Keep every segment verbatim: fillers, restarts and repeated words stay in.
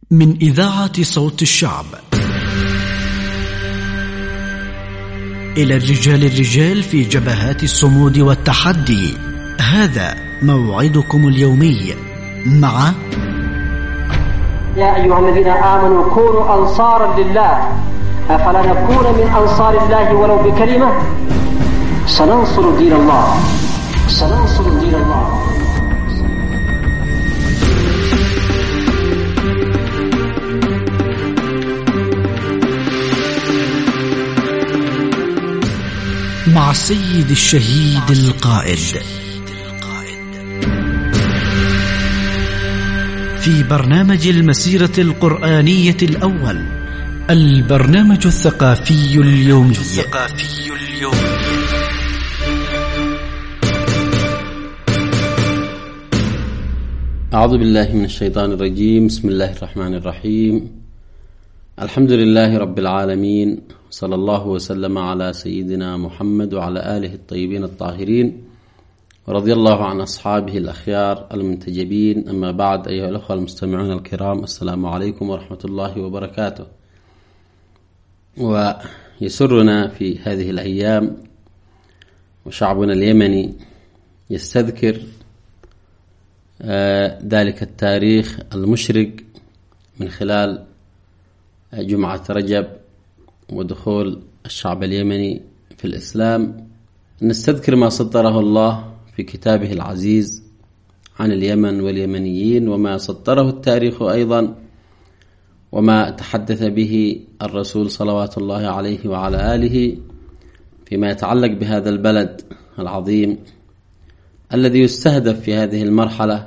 من إذاعة صوت الشعب إلى الرجال الرجال في جبهات الصمود والتحدي. هذا موعدكم اليومي مع يا أيها الذين آمنوا كونوا أنصارا لله أفلا نكون من أنصار الله ولو بكلمة. سننصر دين الله سننصر دين الله. مع السيد الشهيد القائد في برنامج المسيرة القرآنية الأول، البرنامج الثقافي اليومي. أعوذ بالله من الشيطان الرجيم. بسم الله الرحمن الرحيم. الحمد لله رب العالمين، صلى الله وسلم على سيدنا محمد وعلى آله الطيبين الطاهرين، ورضي الله عن أصحابه الأخيار المنتجبين. أما بعد، أيها الأخوة المستمعون الكرام، السلام عليكم ورحمة الله وبركاته. ويسرنا في هذه الأيام وشعبنا اليمني يستذكر ذلك التاريخ المشرق من خلال جمعة رجب ودخول الشعب اليمني في الإسلام. نستذكر ما سطره الله في كتابه العزيز عن اليمن واليمنيين، وما سطره التاريخ أيضا، وما تحدث به الرسول صلوات الله عليه وعلى آله فيما يتعلق بهذا البلد العظيم الذي يستهدف في هذه المرحلة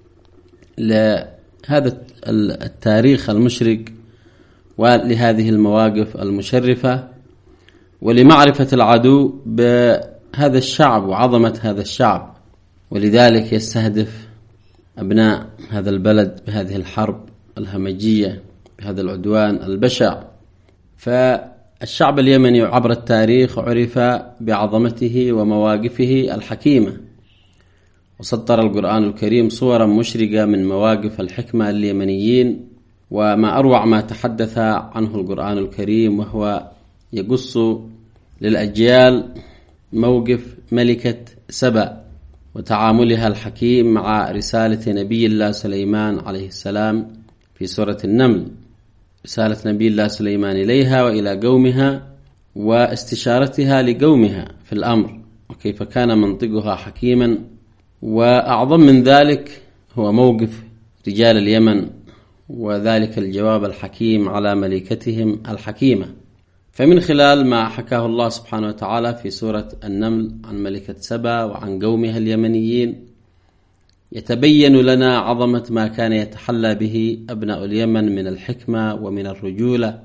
لهذا التاريخ المشرق ولهذه المواقف المشرفة، ولمعرفة العدو بهذا الشعب وعظمة هذا الشعب. ولذلك يستهدف أبناء هذا البلد بهذه الحرب الهمجية، بهذا العدوان البشع. فالشعب اليمني عبر التاريخ عرف بعظمته ومواقفه الحكيمة، وسطر القرآن الكريم صورا مشرقة من مواقف الحكمة اليمنيين. وما أروع ما تحدث عنه القرآن الكريم، وهو يقص للأجيال موقف ملكة سبأ وتعاملها الحكيم مع رسالة نبي الله سليمان عليه السلام في سورة النمل، رسالة نبي الله سليمان إليها وإلى قومها، واستشارتها لقومها في الأمر، وكيف كان منطقها حكيما. وأعظم من ذلك هو موقف رجال اليمن، وذلك الجواب الحكيم على ملكتهم الحكيمة. فمن خلال ما حكاه الله سبحانه وتعالى في سورة النمل عن ملكة سبأ وعن قومها اليمنيين، يتبين لنا عظمة ما كان يتحلى به أبناء اليمن من الحكمة ومن الرجولة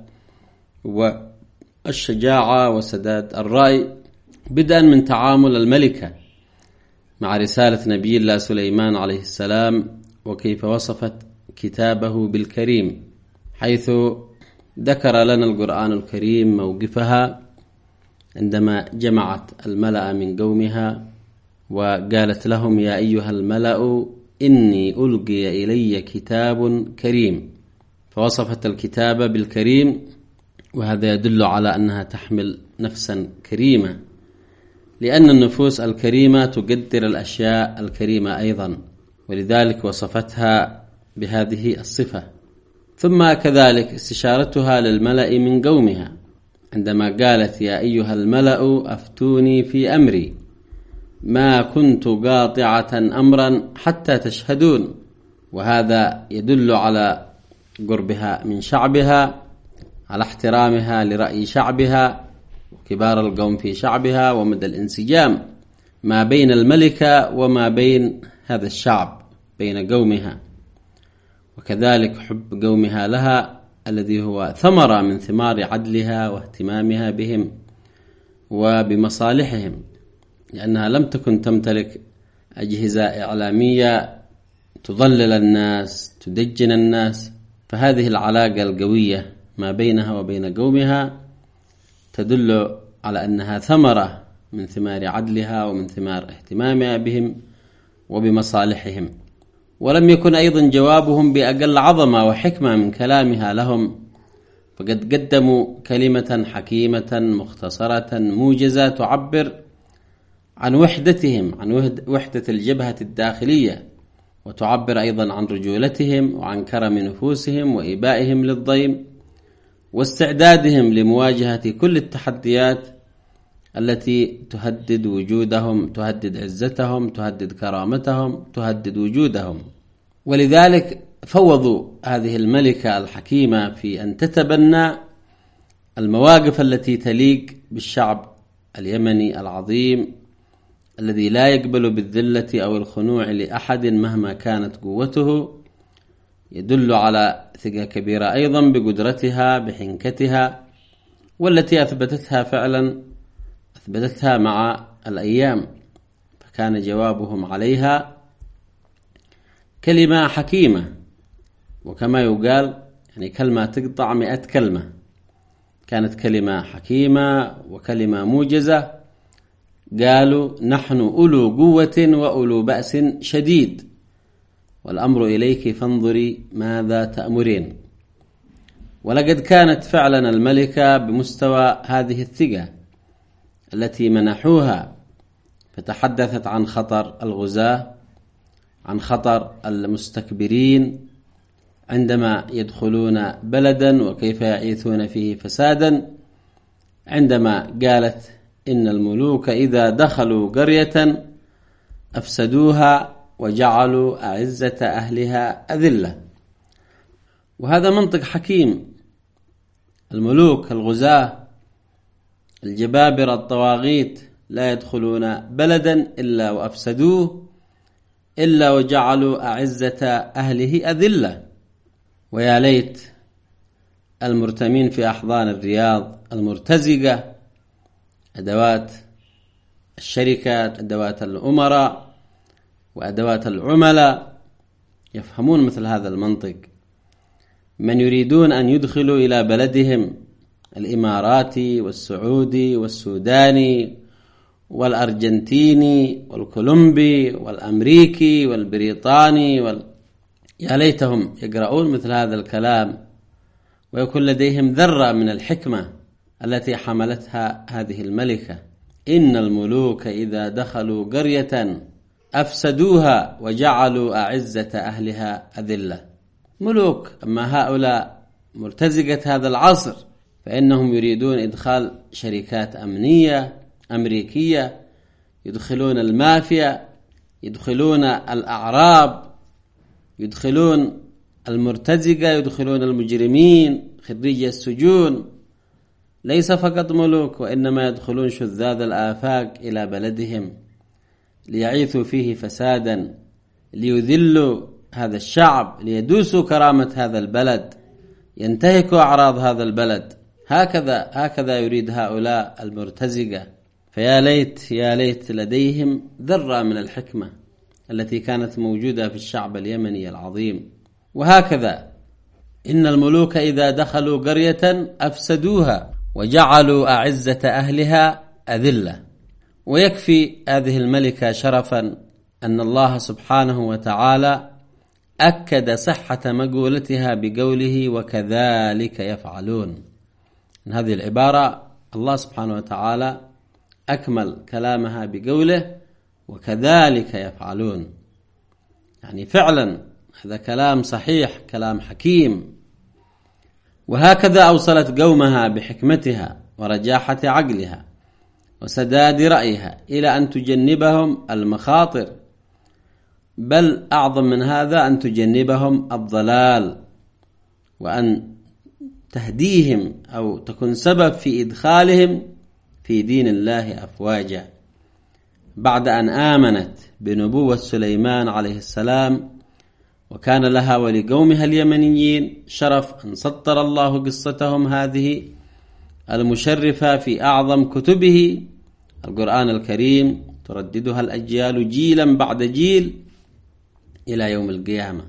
والشجاعة وسداد الرأي، بدءا من تعامل الملكة مع رسالة نبي الله سليمان عليه السلام، وكيف وصفت كتابه بالكريم، حيث ذكر لنا القرآن الكريم موقفها عندما جمعت الملأ من قومها وقالت لهم: يا أيها الملأ إني ألقي إلي كتاب كريم. فوصفت الكتاب بالكريم، وهذا يدل على أنها تحمل نفسا كريمة، لأن النفوس الكريمة تقدر الأشياء الكريمة أيضا، ولذلك وصفتها بهذه الصفة. ثم كذلك استشارتها للملأ من قومها عندما قالت: يا أيها الملأ أفتوني في أمري ما كنت قاطعة أمرا حتى تشهدون. وهذا يدل على قربها من شعبها، على احترامها لرأي شعبها وكبار القوم في شعبها، ومدى الانسجام ما بين الملكة وما بين هذا الشعب، بين قومها، وكذلك حب قومها لها الذي هو ثمرة من ثمار عدلها واهتمامها بهم وبمصالحهم، لأنها لم تكن تمتلك أجهزة إعلامية تضلل الناس تدجن الناس. فهذه العلاقة القوية ما بينها وبين قومها تدل على أنها ثمرة من ثمار عدلها ومن ثمار اهتمامها بهم وبمصالحهم. ولم يكن أيضا جوابهم بأقل عظمة وحكمة من كلامها لهم، فقد قدموا كلمة حكيمة مختصرة موجزة تعبر عن وحدتهم، عن وحدة الجبهة الداخلية، وتعبر أيضا عن رجولتهم وعن كرم نفوسهم وإبائهم للضيم واستعدادهم لمواجهة كل التحديات التي تهدد وجودهم، تهدد عزتهم، تهدد كرامتهم، تهدد وجودهم. ولذلك فوضوا هذه الملكة الحكيمة في أن تتبنى المواقف التي تليق بالشعب اليمني العظيم الذي لا يقبل بالذلة أو الخنوع لأحد مهما كانت قوته، يدل على ثقة كبيرة أيضا بقدرتها بحنكتها، والتي أثبتتها فعلا أثبتتها مع الأيام. فكان جوابهم عليها كلمة حكيمة، وكما يقال يعني كلمة تقطع مئة كلمة. كانت كلمة حكيمة وكلمة موجزة. قالوا: نحن أولو قوة وأولو بأس شديد، والأمر إليك فانظري ماذا تأمرين. ولقد كانت فعلا الملكة بمستوى هذه الثقة التي منحوها، فتحدثت عن خطر الغزاة، عن خطر المستكبرين عندما يدخلون بلدا وكيف يعيثون فيه فسادا، عندما قالت: إن الملوك إذا دخلوا قرية أفسدوها وجعلوا أعزة أهلها أذلة. وهذا منطق حكيم. الملوك الغزاة الجبابرة الطواغيت لا يدخلون بلدا إلا وأفسدوه، إلا وجعلوا أعزة أهله أذلة. ويا ليت المرتمين في أحضان الرياض المرتزقة، أدوات الشركات، أدوات الأمراء وأدوات العملاء، يفهمون مثل هذا المنطق. من يريدون أن يدخلوا إلى بلدهم الإماراتي والسعودي والسوداني والأرجنتيني والكولومبي والأمريكي والبريطاني وال... يا ليتهم يقرؤون مثل هذا الكلام ويكون لديهم ذرة من الحكمة التي حملتها هذه الملكة. إن الملوك إذا دخلوا قرية أفسدوها وجعلوا أعزة أهلها أذلة. ملوك، أما هؤلاء مرتزقة هذا العصر فإنهم يريدون إدخال شركات أمنية أمريكية، يدخلون المافيا، يدخلون الأعراب، يدخلون المرتزقة، يدخلون المجرمين خريجي السجون. ليس فقط ملوك، وإنما يدخلون شذاذ الآفاق إلى بلدهم ليعيثوا فيه فسادا، ليذلوا هذا الشعب، ليدوسوا كرامة هذا البلد، ينتهكوا أعراض هذا البلد. هكذا هكذا يريد هؤلاء المرتزقة. فيا ليت يا ليت لديهم ذرة من الحكمة التي كانت موجودة في الشعب اليمني العظيم. وهكذا إن الملوك إذا دخلوا قرية أفسدوها وجعلوا أعزة أهلها أذلة. ويكفي هذه الملكة شرفا أن الله سبحانه وتعالى أكد صحة مقولتها بقوله: وكذلك يفعلون. من هذه العبارة الله سبحانه وتعالى أكمل كلامها بقوله: وكذلك يفعلون. يعني فعلا هذا كلام صحيح، كلام حكيم. وهكذا أوصلت قومها بحكمتها ورجاحة عقلها وسداد رأيها إلى أن تجنبهم المخاطر، بل أعظم من هذا أن تجنبهم الضلال، وأن تهديهم أو تكون سبب في إدخالهم في دين الله أفواجا. بعد أن آمنت بنبوة سليمان عليه السلام وكان لها ولقومها اليمنيين شرف أن سطر الله قصتهم هذه المشرفة في أعظم كتبه القرآن الكريم، ترددها الأجيال جيلا بعد جيل إلى يوم القيامة.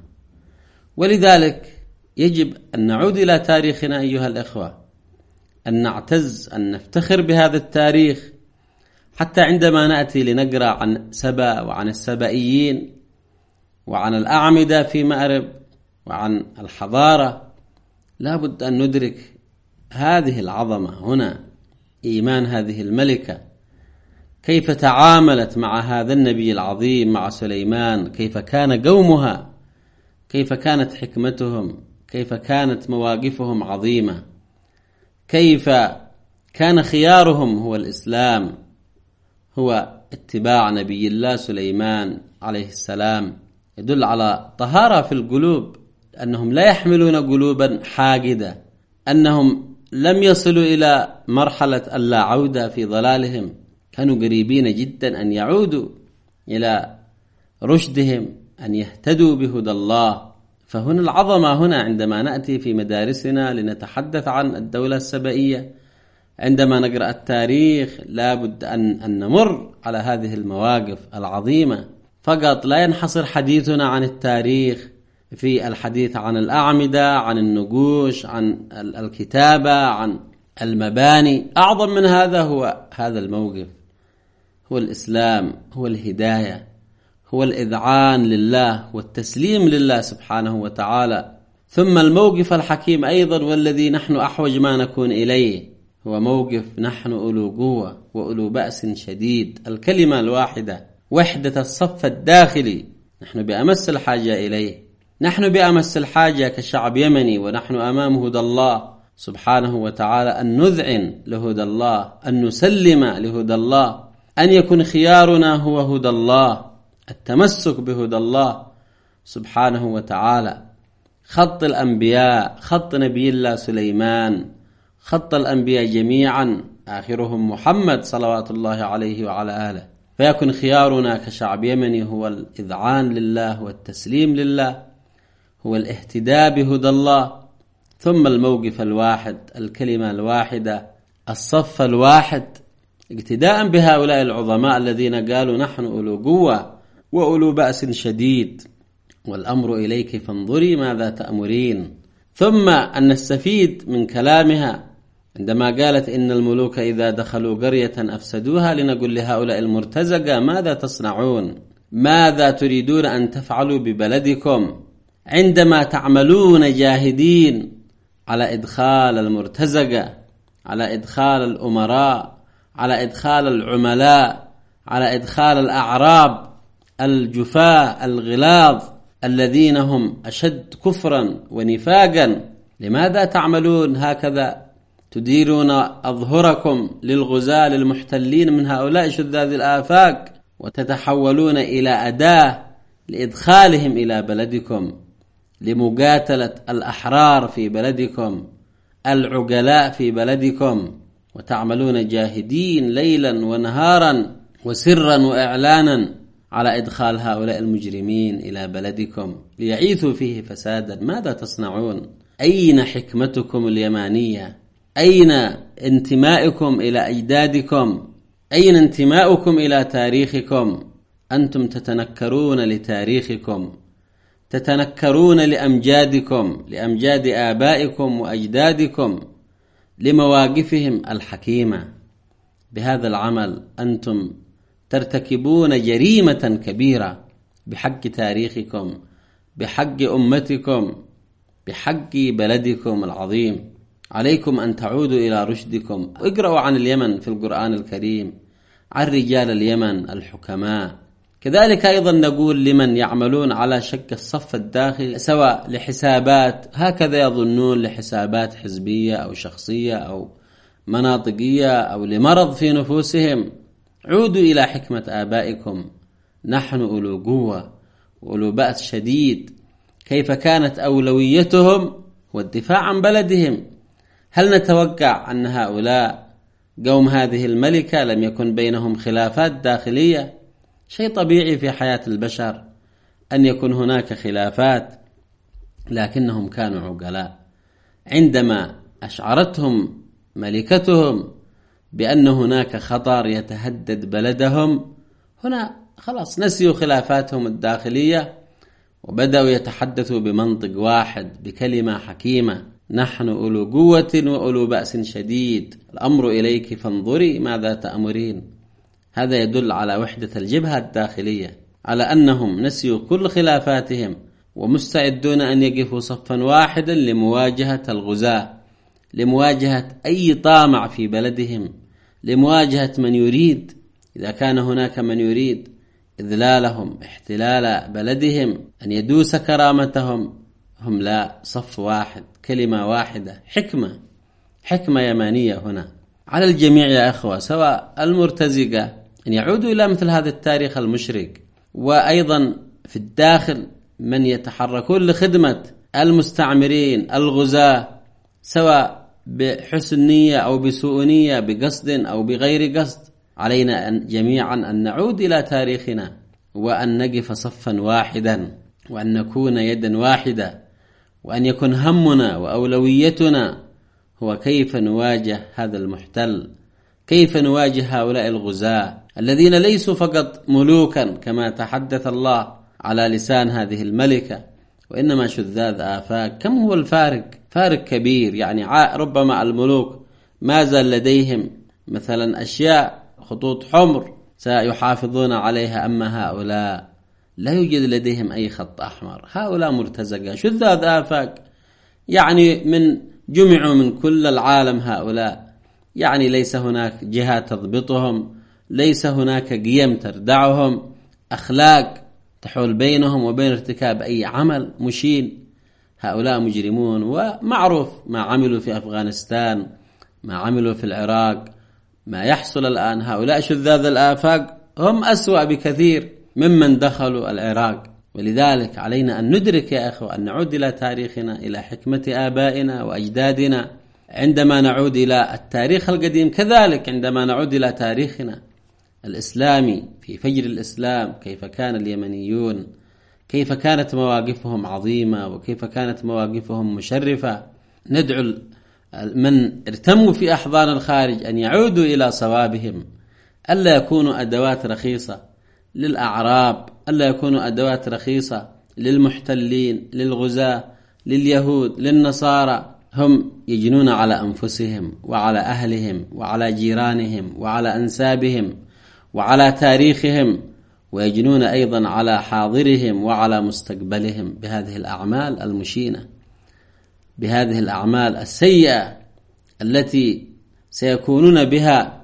ولذلك يجب أن نعود إلى تاريخنا أيها الإخوة، أن نعتز، أن نفتخر بهذا التاريخ، حتى عندما نأتي لنقرأ عن سبأ وعن السبائيين وعن الأعمدة في مأرب وعن الحضارة. لا بد أن ندرك هذه العظمة هنا، إيمان هذه الملكة، كيف تعاملت مع هذا النبي العظيم مع سليمان، كيف كان قومها، كيف كانت حكمتهم، كيف كانت مواقفهم عظيمة، كيف كان خيارهم هو الإسلام، هو اتباع نبي الله سليمان عليه السلام. يدل على طهارة في القلوب، أنهم لا يحملون قلوبا حاقدة، أنهم لم يصلوا إلى مرحلة اللا عودة في ضلالهم، كانوا قريبين جدا أن يعودوا إلى رشدهم، أن يهتدوا بهدى الله. فهنا العظمة هنا عندما نأتي في مدارسنا لنتحدث عن الدولة السبئية، عندما نقرأ التاريخ لا بد أن, أن نمر على هذه المواقف العظيمة فقط. لا ينحصر حديثنا عن التاريخ في الحديث عن الأعمدة، عن النقوش، عن الكتابة، عن المباني. أعظم من هذا هو هذا الموقف، هو الإسلام، هو الهداية، هو الإذعان لله والتسليم لله سبحانه وتعالى. ثم الموقف الحكيم أيضا والذي نحن أحوج ما نكون إليه، هو موقف نحن أولو قوة وأولو بأس شديد. الكلمة الواحدة، وحدة الصف الداخلي، نحن بأمس الحاجة إليه. نحن بأمس الحاجة كشعب يمني ونحن أمام هدى الله سبحانه وتعالى، أن نذعن لهدى الله، أن نسلم لهدى الله، أن يكون خيارنا هو هدى الله، التمسك بهدى الله سبحانه وتعالى. خط الأنبياء، خط نبي الله سليمان، خط الأنبياء جميعا آخرهم محمد صلوات الله عليه وعلى آله. فيكون خيارنا كشعب يمني هو الإذعان لله والتسليم لله، هو الاهتداء بهدى الله. ثم الموقف الواحد، الكلمة الواحدة، الصف الواحد، اقتداء بهؤلاء العظماء الذين قالوا نحن أولو قوة وأولو بأس شديد، والأمر إليك فانظري ماذا تأمرين. ثم أن نستفيد من كلامها عندما قالت إن الملوك إذا دخلوا قرية أفسدوها، لنقول لهؤلاء المرتزقة ماذا تصنعون؟ ماذا تريدون أن تفعلوا ببلدكم عندما تعملون جاهدين على إدخال المرتزقة، على إدخال الأمراء، على إدخال العملاء، على إدخال الأعراب الجفاء الغلاظ الذين هم أشد كفرا ونفاقا؟ لماذا تعملون هكذا؟ تديرون أظهركم للغزاة المحتلين من هؤلاء شذاذ الآفاق، وتتحولون إلى أداة لإدخالهم إلى بلدكم، لمقاتلة الأحرار في بلدكم، العقلاء في بلدكم، وتعملون جاهدين ليلا ونهارا وسرا وإعلانا على إدخال هؤلاء المجرمين إلى بلدكم ليعيثوا فيه فسادا. ماذا تصنعون؟ أين حكمتكم اليمانية؟ أين انتمائكم إلى أجدادكم؟ أين انتمائكم إلى تاريخكم؟ أنتم تتنكرون لتاريخكم، تتنكرون لأمجادكم، لأمجاد آبائكم وأجدادكم، لمواقفهم الحكيمة. بهذا العمل أنتم ترتكبون جريمة كبيرة بحق تاريخكم، بحق أمتكم، بحق بلدكم العظيم. عليكم أن تعودوا إلى رشدكم. اقرأوا عن اليمن في القرآن الكريم، عن رجال اليمن الحكماء. كذلك أيضا نقول لمن يعملون على شق الصف الداخلي، سواء لحسابات هكذا يظنون، لحسابات حزبية أو شخصية أو مناطقية أو لمرض في نفوسهم، عودوا إلى حكمة آبائكم. نحن أولو قوة وأولو بأس شديد. كيف كانت أولويتهم والدفاع عن بلدهم؟ هل نتوقع أن هؤلاء قوم هذه الملكة لم يكن بينهم خلافات داخلية؟ شيء طبيعي في حياة البشر أن يكون هناك خلافات، لكنهم كانوا عقلاء. عندما أشعرتهم ملكتهم بأن هناك خطر يتهدد بلدهم، هنا خلاص نسيوا خلافاتهم الداخلية وبدأوا يتحدثوا بمنطق واحد، بكلمة حكيمة: نحن أولو قوة وأولو بأس شديد، الأمر إليك فانظري ماذا تأمرين. هذا يدل على وحدة الجبهة الداخلية. على أنهم نسيوا كل خلافاتهم ومستعدون أن يقفوا صفا واحدا لمواجهة الغزاة، لمواجهة أي طامع في بلدهم، لمواجهة من يريد، إذا كان هناك من يريد إذلالهم، احتلال بلدهم، أن يدوس كرامتهم، هم لا، صف واحد، كلمة واحدة، حكمة حكمة يمانية هنا على الجميع يا أخوة، سواء المرتزقة أن يعودوا إلى مثل هذا التاريخ المشرق، وأيضا في الداخل من يتحركون لخدمة المستعمرين الغزاة، سواء بحسن نية أو بسوء نية، بقصد أو بغير قصد. علينا أن جميعا أن نعود إلى تاريخنا وأن نقف صفا واحدا، وأن نكون يدا واحدة، وأن يكون همنا وأولويتنا هو كيف نواجه هذا المحتل، كيف نواجه هؤلاء الغزاة الذين ليسوا فقط ملوكا كما تحدث الله على لسان هذه الملكة، وإنما شذاذ آفاق. كم هو الفارق؟ فارق كبير. يعني ربما الملوك ما زال لديهم مثلا أشياء، خطوط حمر سيحافظون عليها، أما هؤلاء لا يوجد لديهم أي خط أحمر. هؤلاء مرتزقة شذاذ آفاق، يعني من جمعوا من كل العالم هؤلاء، يعني ليس هناك جهات تضبطهم، ليس هناك قيم تردعهم، أخلاق تحول بينهم وبين ارتكاب أي عمل مشين. هؤلاء مجرمون، ومعروف ما عملوا في أفغانستان، ما عملوا في العراق، ما يحصل الآن. هؤلاء شذاذ الآفاق هم أسوأ بكثير ممن دخلوا العراق. ولذلك علينا أن ندرك يا أخوة، أن نعود إلى تاريخنا، إلى حكمة آبائنا وأجدادنا عندما نعود إلى التاريخ القديم، كذلك عندما نعود إلى تاريخنا الإسلامي في فجر الإسلام، كيف كان اليمنيون، كيف كانت مواقفهم عظيمة، وكيف كانت مواقفهم مشرفة. ندعو من ارتموا في أحضان الخارج أن يعودوا إلى صوابهم، ألا يكونوا أدوات رخيصة للأعراب، ألا يكونوا أدوات رخيصة للمحتلين، للغزاة، لليهود، للنصارى. هم يجنون على أنفسهم وعلى أهلهم وعلى جيرانهم وعلى أنسابهم وعلى تاريخهم، ويجنون أيضا على حاضرهم وعلى مستقبلهم بهذه الأعمال المشينة، بهذه الأعمال السيئة التي سيكونون بها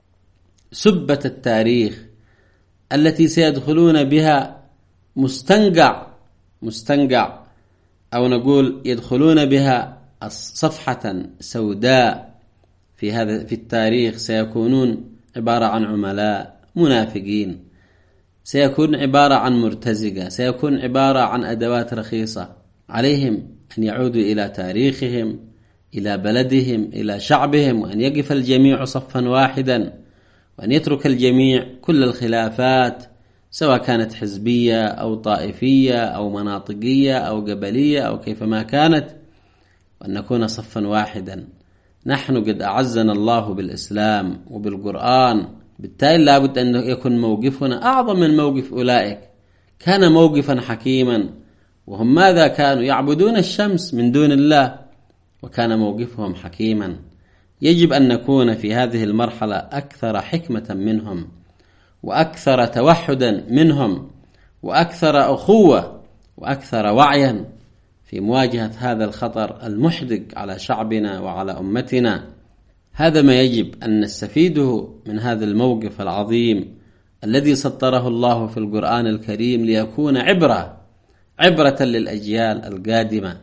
سبة التاريخ، التي سيدخلون بها مستنقع مستنقع أو نقول يدخلون بها صفحة سوداء في هذا في التاريخ. سيكونون عبارة عن عملاء منافقين، سيكون عبارة عن مرتزقة، سيكون عبارة عن أدوات رخيصة. عليهم أن يعودوا إلى تاريخهم، إلى بلدهم، إلى شعبهم، وأن يقف الجميع صفا واحدا، وأن يترك الجميع كل الخلافات، سواء كانت حزبية أو طائفية أو مناطقية أو قبلية أو كيفما كانت، وأن نكون صفا واحدا. نحن قد أعزنا الله بالإسلام وبالقرآن، بالتالي لابد أن يكون موقفنا أعظم من موقف أولئك. كان موقفا حكيما، وهم ماذا كانوا؟ يعبدون الشمس من دون الله، وكان موقفهم حكيما. يجب أن نكون في هذه المرحلة أكثر حكمة منهم، وأكثر توحدا منهم، وأكثر أخوة، وأكثر وعيا في مواجهة هذا الخطر المحدق على شعبنا وعلى أمتنا. هذا ما يجب أن نستفيده من هذا الموقف العظيم الذي سطره الله في القرآن الكريم، ليكون عبرة عبرة للأجيال القادمة.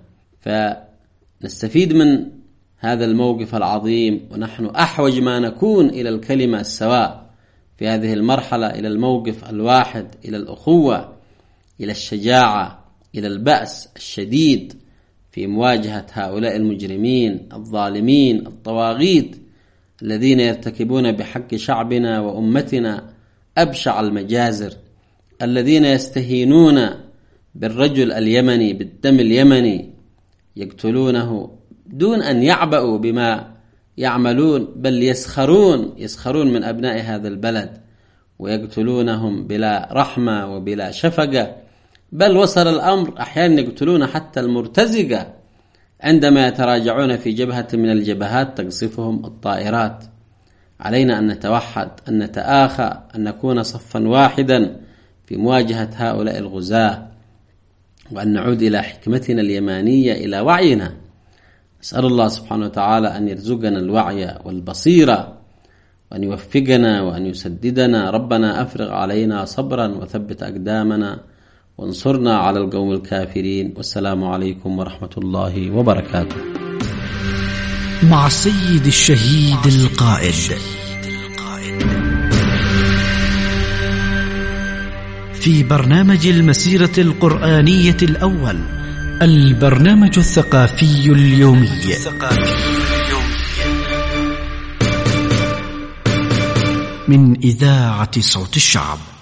فنستفيد من هذا الموقف العظيم، ونحن أحوج ما نكون إلى الكلمة السواء في هذه المرحلة، إلى الموقف الواحد، إلى الأخوة، إلى الشجاعة، إلى البأس الشديد في مواجهة هؤلاء المجرمين الظالمين الطواغيت الذين يرتكبون بحق شعبنا وأمتنا أبشع المجازر، الذين يستهينون بالرجل اليمني، بالدم اليمني، يقتلونه دون أن يعبأوا بما يعملون، بل يسخرون يسخرون من أبناء هذا البلد، ويقتلونهم بلا رحمة وبلا شفقة. بل وصل الأمر أحيانا يقتلون حتى المرتزقة عندما يتراجعون في جبهة من الجبهات تقصفهم الطائرات. علينا أن نتوحد، أن نتآخى، أن نكون صفا واحدا في مواجهة هؤلاء الغزاة، وأن نعود إلى حكمتنا اليمانية، إلى وعينا. نسأل الله سبحانه وتعالى أن يرزقنا الوعي والبصيرة، وأن يوفقنا وأن يسددنا. ربنا أفرغ علينا صبرا وثبت أقدامنا وانصرنا على القوم الكافرين. والسلام عليكم ورحمة الله وبركاته. مع سيد الشهيد القائد في برنامج المسيرة القرآنية الأول، البرنامج الثقافي اليومي من إذاعة صوت الشعب.